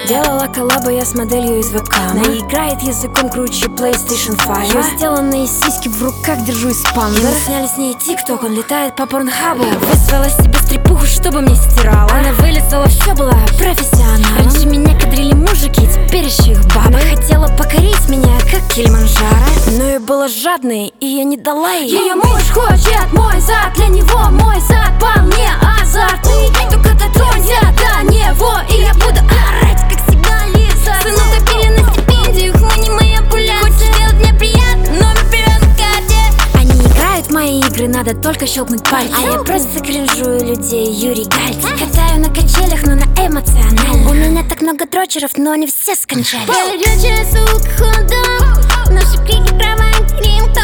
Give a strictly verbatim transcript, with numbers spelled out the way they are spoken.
Сделала коллабу я с моделью из ВК. Она играет языком круче PlayStation пять. Ее сделанные сиськи в руках держу испан. Мы сняли с ней тикток, он летает по порнхабу. Вызвала себе стрипуху, чтобы мне стирала. Она вылезала, все была профессионалом. Раньше меня кадрили мужики, теперь еще их бабы. Хотела покорить меня, как Килиманджаро, но я была жадной, и я не дала ей. Ее муж хочет мой зад, для него мой зад полне азарт. Ты только дотронься до него, и я буду орать, как сигнализация. Сыну копили на стипендию, мы не манипуляция. Хочешь сделать мне приятно, номер вперед на карте. Они играют в мои игры, надо только щелкнуть пальцем. А я просто кринжую людей, Юрий Гальцев. Катаю на качелях, но на эмоционально. У меня так много дрочеров, но они все скончались. Горячая сука, ходом. Наши крики, права, интим.